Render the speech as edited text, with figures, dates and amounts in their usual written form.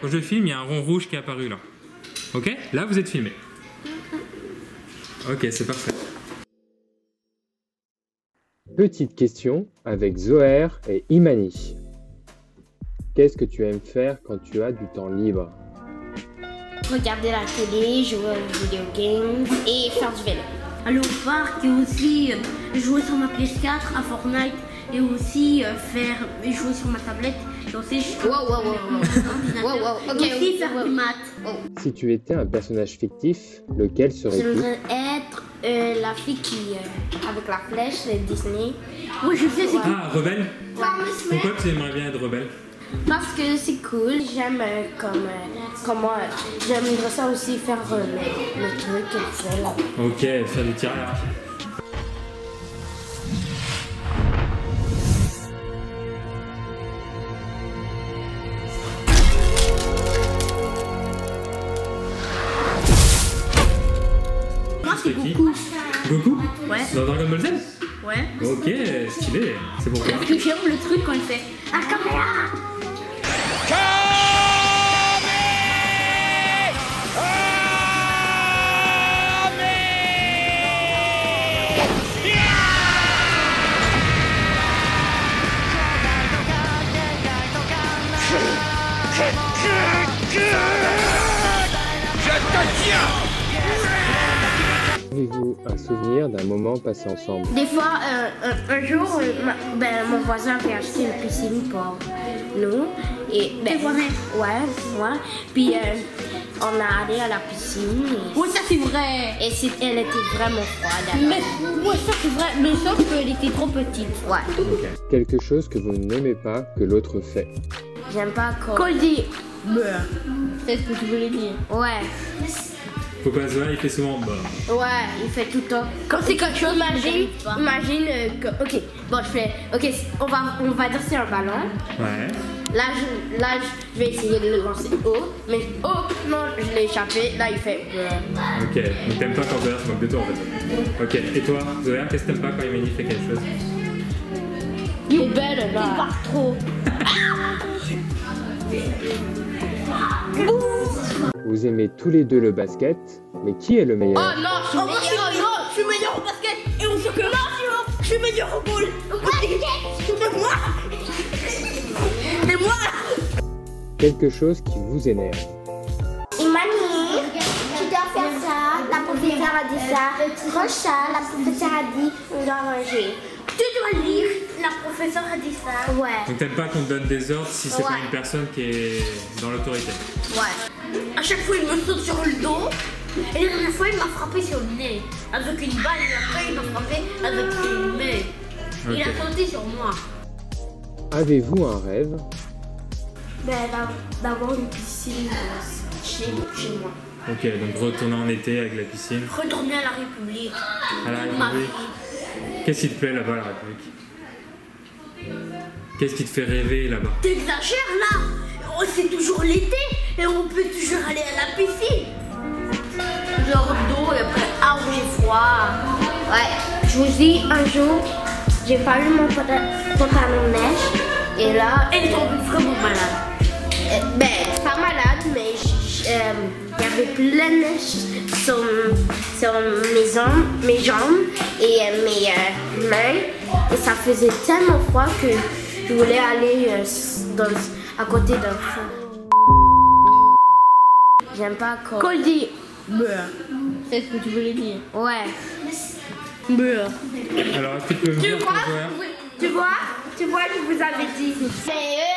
quand je filme, il y a un rond rouge qui est apparu là. Ok? Là, vous êtes filmé. Ok, c'est parfait. Petite question avec Zoher et Imani. Qu'est-ce que tu aimes faire quand tu as du temps libre? Regarder la télé, jouer aux video games et faire du vélo. Aller au parc et aussi jouer sur ma PS4 à Fortnite et aussi jouer sur ma tablette et aussi aussi faire des maths. Si tu étais un personnage fictif, lequel serais-tu? J'aimerais être la fille qui avec la flèche de Disney. Oui, je sais, c'est qui. Ah, rebelle? Pourquoi tu aimerais bien être rebelle? Parce que c'est cool, j'aime comment j'aimerais ça aussi faire le truc qu'elle fait là. Ok, faire du tir à l'arc. Moi, c'est qui? Goku. Goku? Ouais. Dans Dragon Ball Z? Ouais. Ok, stylé. C'est pourquoi? Parce que j'aime le truc quand il fait Ah, caméra. Avez-vous un souvenir d'un moment passé ensemble? Des fois, un jour, mon voisin avait acheté une piscine pour nous. Et, Tes voisins? Ouais. Puis on a allé à la piscine. Oui, ça c'est vrai. Et elle était vraiment froide. Mais ouais, ça c'est vrai. Mais sauf qu'elle était trop petite. Ouais. Ok. Quelque chose que vous n'aimez pas que l'autre fait? J'aime pas Quand il dit c'est ce que tu voulais dire. Ouais. Pourquoi Zoé, il fait souvent bah. Ouais, il fait tout le temps. Quand c'est quelque chose, Imagine que. Ok, bon, je fais. Ok, on va dire c'est un ballon. Ouais. Là, je vais essayer de le lancer haut. Mais oh non, je l'ai échappé. Là, il fait. Ok, donc t'aimes pas quand Zoé se moque de toi en fait. Ok, et toi, Zoé, qu'est-ce que t'aimes pas quand Imani fait quelque chose? You better il part trop. Vous aimez tous les deux le basket, mais qui est le meilleur? Oh non, je suis Oh, moi je suis meilleur au basket et au chocolat. Je suis meilleur au boule. Mais moi. Quelque chose qui vous énerve? Imani, tu dois faire ça, la professeure a dit ça. Rocha, la professeure a dit on doit ranger. Tu dois lire. La professeure a dit ça. Ouais. Donc t'aimes pas qu'on te donne des ordres si c'est pas Ouais. une personne qui est dans l'autorité? Ouais. À chaque fois, il me saute sur le dos. Et la dernière fois, il m'a frappé sur le nez avec une balle. Et après, il m'a frappé avec une main. Il a Ok. sauté sur moi. Avez-vous un rêve? D'avoir une piscine chez moi. Ok, donc retourner en été avec la piscine. Retourner à la République. À la Ma République. vie. Qu'est-ce qui te plaît là-bas à la République? Qu'est-ce qui te fait rêver là-bas? T'exagères là. Oh, c'est toujours l'été et on peut toujours aller à la piscine. Genre d'eau et après, ah oui, j'ai froid. Ouais. Je vous dis, un jour, j'ai pas eu mon pantalon de neige. Et là. Elle est tombée vraiment malade. Pas malade, mais il y avait plein de neige sur mes jambes et mes mains. Et ça faisait tellement froid que je voulais aller à côté d'un feu. J'aime pas Quand il dit beurre, c'est ce que tu voulais dire. Ouais. Beurre. Alors, est-ce que tu peux me dire ton joueur? Tu vois, je vous avais dit. Mais